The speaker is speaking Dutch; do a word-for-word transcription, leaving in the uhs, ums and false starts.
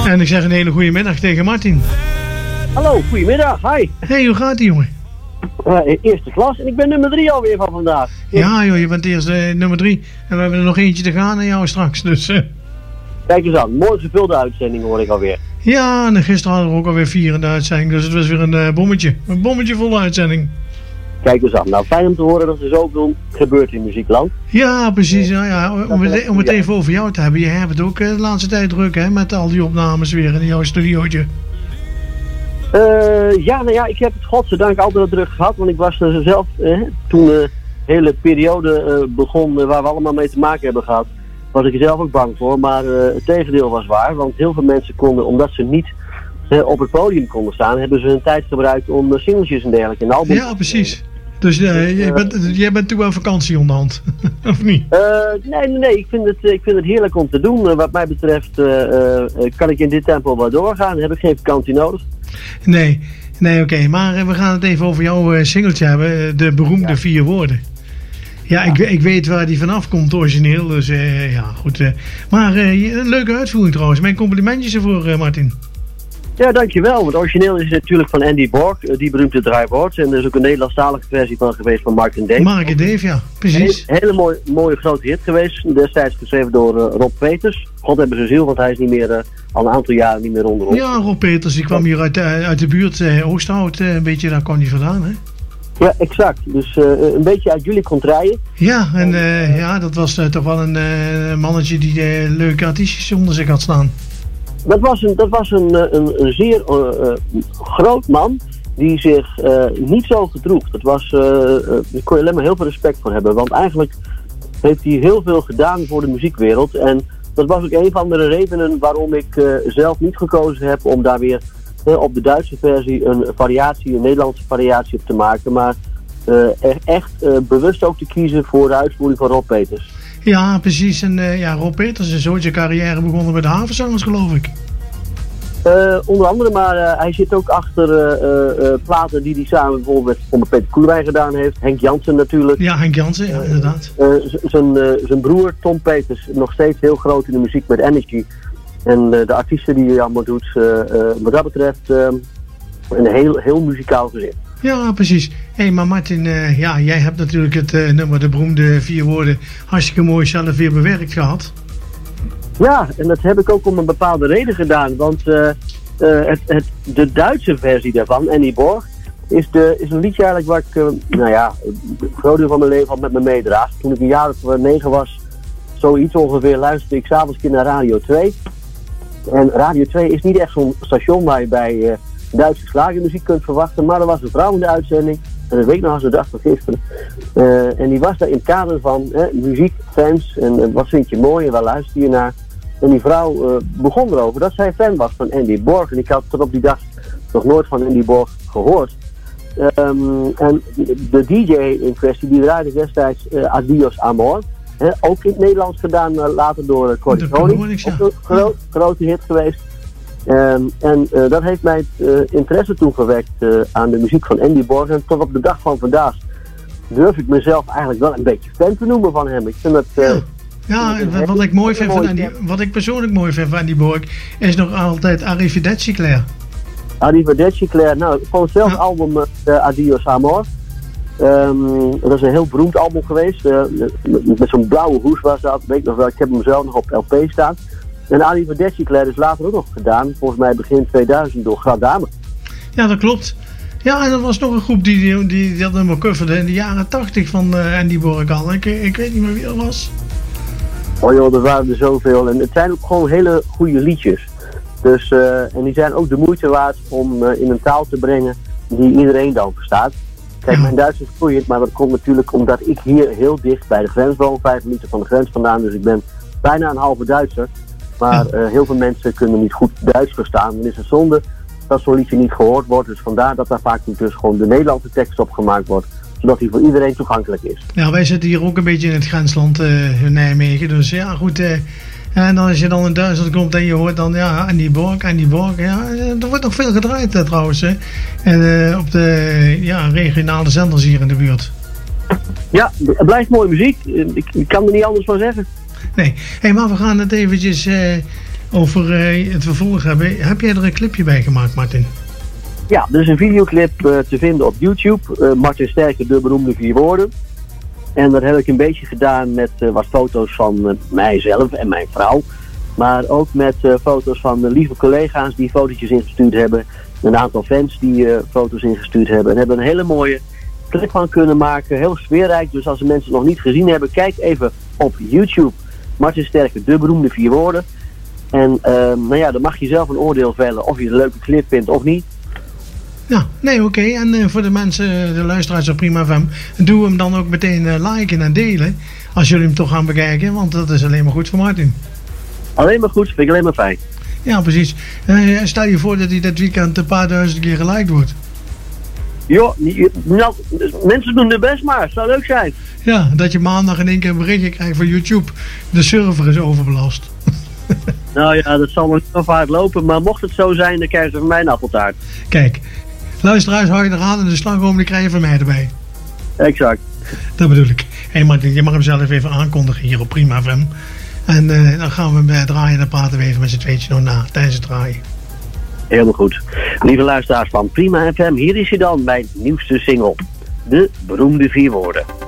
En ik zeg een hele goede middag tegen Martin. Hallo, goedemiddag, hi. Hey, hoe gaat ie, jongen? Uh, eerste klas en ik ben nummer drie alweer van vandaag. Ja joh, je bent eerst uh, nummer drie. En we hebben er nog eentje te gaan en jou straks, dus... Uh... Kijk eens aan, mooi gevulde uitzending hoor ik alweer. Ja, en gisteren hadden we ook alweer vier in de uitzending, dus het was weer een uh, bommetje. Een bommetje volle uitzending. Kijk eens aan, nou fijn om te horen dat er zoveel gebeurt in muziekland. Ja, precies. Ja, ja. Om, het, om het even over jou te hebben, je hebt het ook uh, de laatste tijd druk hè, met al die opnames weer in jouw studiootje. Uh, ja, nou ja, ik heb het godzijdank altijd wat druk gehad, want ik was er zelf, eh, toen de hele periode uh, begon uh, waar we allemaal mee te maken hebben gehad, was ik er zelf ook bang voor, maar uh, het tegendeel was waar, want heel veel mensen konden, omdat ze niet uh, op het podium konden staan, hebben ze hun tijd gebruikt om uh, singeltjes en dergelijke en albums. Ja, precies. Dus uh, jij, bent, jij bent toe aan vakantie onderhand, of niet? Uh, nee, nee, nee. Ik vind, het, ik vind het heerlijk om te doen. Uh, wat mij betreft uh, uh, kan ik in dit tempo wel doorgaan. Dan heb ik geen vakantie nodig. Nee, nee oké. Okay. Maar uh, we gaan het even over jouw uh, singeltje hebben. Uh, de beroemde ja. vier woorden. Ja, ja. Ik, ik weet waar die vanaf komt origineel. Dus uh, ja, goed. Uh, maar uh, een leuke uitvoering trouwens. Mijn complimentjes ervoor, uh, Martin. Ja, dankjewel. Het origineel is natuurlijk van Andy Borg, die beroemde draaiwoord. En er is ook een Nederlandstalige versie van geweest van Mark en Dave. Mark en Dave, ja, precies. Een hele mooie, mooie grote hit geweest. Destijds geschreven door uh, Rob Peters. God hebben zijn ziel, want hij is niet meer, uh, al een aantal jaren niet meer onder ons. Ja, Rob Peters, die kwam hier uit, uh, uit de buurt, uh, Oosthout, uh, een beetje, daar kwam hij vandaan, hè? Ja, exact. Dus uh, een beetje uit jullie contraien. Ja, en uh, ja, dat was uh, toch wel een uh, mannetje die uh, leuke artiestjes onder zich had staan. Dat was een, dat was een, een, een zeer uh, uh, groot man die zich uh, niet zo gedroeg. Dat was, uh, uh, daar kon je alleen maar heel veel respect voor hebben. Want eigenlijk heeft hij heel veel gedaan voor de muziekwereld. En dat was ook een van de redenen waarom ik uh, zelf niet gekozen heb om daar weer uh, op de Duitse versie een variatie, een Nederlandse variatie op te maken. Maar uh, echt uh, bewust ook te kiezen voor de uitvoering van Rob Peters. Ja, precies. En uh, ja, Rob Peters is ooit zijn carrière begonnen bij de Havenzangers, geloof ik. Uh, onder andere, maar uh, hij zit ook achter uh, uh, platen die hij samen bijvoorbeeld met Peter Koelewijn gedaan heeft. Henk Jansen natuurlijk. Ja, Henk Jansen, ja, inderdaad. Uh, zijn uh, broer Tom Peters, nog steeds heel groot in de muziek met Energy. En uh, de artiesten die hij allemaal doet, uh, uh, wat dat betreft, uh, een heel, heel muzikaal gezin. Ja, precies. Hé, hey, maar Martin, uh, ja, jij hebt natuurlijk het uh, nummer, de beroemde vier woorden, hartstikke mooi zelf weer bewerkt gehad. Ja, en dat heb ik ook om een bepaalde reden gedaan. Want uh, uh, het, het, de Duitse versie daarvan, Andy Borg, is, de, is een liedje eigenlijk waar ik, uh, nou ja, een groot deel van mijn leven al met me meedraag. Toen ik een jaar of negen was, zoiets ongeveer, luisterde ik s'avonds naar Radio twee. En Radio twee is niet echt zo'n station waar je bij uh, Duitse slagermuziek kunt verwachten. Maar er was een vrouw in de uitzending, en dat weet ik nog als de dag van gisteren. Uh, en die was daar in het kader van uh, muziekfans en uh, wat vind je mooi en waar luister je naar. En die vrouw uh, begon erover dat zij fan was van Andy Borg. En ik had tot op die dag nog nooit van Andy Borg gehoord. Um, en de D J in kwestie die draaide destijds uh, Adios Amor. He, ook in het Nederlands gedaan, uh, later door uh, Corey Tony. Ja. Ook een gro- grote hit geweest. Um, en uh, dat heeft mij het uh, interesse toegewekt uh, aan de muziek van Andy Borg. En tot op de dag van vandaag durf ik mezelf eigenlijk wel een beetje fan te noemen van hem. Ik vind dat... Uh, Ja, ja wat, ik mooi vind van Andy, wat ik persoonlijk mooi vind van Andy Borg is nog altijd Arrivederci Claire. Arrivederci Claire, nou, van hetzelfde ja. album uh, Adios Amor. Um, dat is een heel beroemd album geweest. Uh, met, met zo'n blauwe hoes was dat, weet ik nog wel. Ik heb hem zelf nog op L P staan. En Arrivederci Claire is later ook nog gedaan, volgens mij begin tweeduizend, door Gradame. Ja, dat klopt. Ja, en dat was nog een groep die, die, die, die dat nummer coverde in de jaren tachtig van uh, Andy Borg al. Ik, ik weet niet meer wie dat was. Oh joh, er waren er zoveel. En het zijn ook gewoon hele goede liedjes. Dus, uh, en die zijn ook de moeite waard om uh, in een taal te brengen die iedereen dan verstaat. Kijk, ja. Mijn Duits is vloeiend, maar dat komt natuurlijk omdat ik hier heel dicht bij de grens woon. Vijf minuten van de grens vandaan, dus ik ben bijna een halve Duitser. Maar uh, heel veel mensen kunnen niet goed Duits verstaan. Dan is het zonde dat zo'n liedje niet gehoord wordt. Dus vandaar dat daar vaak dus gewoon de Nederlandse tekst op gemaakt wordt. Zodat hij voor iedereen toegankelijk is. Ja, wij zitten hier ook een beetje in het grensland uh, in Nijmegen. Dus ja, goed. Uh, en dan als je dan in Duitsland komt en je hoort dan, ja, Andy Borg, Andy Borg. Ja, er wordt nog veel gedraaid uh, trouwens. Hè. En uh, op de ja, regionale zenders hier in de buurt. Ja, het blijft mooie muziek. Ik, ik kan er niet anders van zeggen. Nee, hey, maar we gaan het eventjes uh, over uh, het vervolg hebben. Heb jij er een clipje bij gemaakt, Martin? Ja, er is een videoclip uh, te vinden op YouTube. Uh, Martin Sterke, de beroemde vier woorden. En dat heb ik een beetje gedaan met uh, wat foto's van uh, mijzelf en mijn vrouw. Maar ook met uh, foto's van uh, lieve collega's die fotootjes ingestuurd hebben. Een aantal fans die uh, foto's ingestuurd hebben. En hebben een hele mooie clip van kunnen maken. Heel sfeerrijk. Dus als de mensen het nog niet gezien hebben, kijk even op YouTube. Martin Sterke, de beroemde vier woorden. En uh, nou ja, dan mag je zelf een oordeel vellen of je het een leuke clip vindt of niet. Ja, nee, oké. Okay. En uh, voor de mensen, de luisteraars op Prima F M, doe hem dan ook meteen uh, liken en delen. Als jullie hem toch gaan bekijken, want dat is alleen maar goed voor Martin. Alleen maar goed, vind ik alleen maar fijn. Ja, precies. Uh, stel je voor dat hij dit weekend een paar duizend keer geliked wordt. Jo, nou, mensen doen het best maar. Het zou leuk zijn. Ja, dat je maandag in één keer een berichtje krijgt van YouTube. De server is overbelast. Nou ja, dat zal nog niet zo vaak lopen. Maar mocht het zo zijn, dan krijgen ze van mij een appeltaart. Kijk, luisteraars, hou je eraan en de slagroom die krijg je van mij erbij. Exact. Dat bedoel ik. Hé hey Martin, je mag hem zelf even aankondigen hier op Prima F M. En uh, dan gaan we hem uh, draaien en dan praten we even met z'n tweetjes nog na tijdens het draaien. Helemaal goed. Lieve luisteraars van Prima F M, hier is hij dan, mijn nieuwste single. De beroemde vier woorden.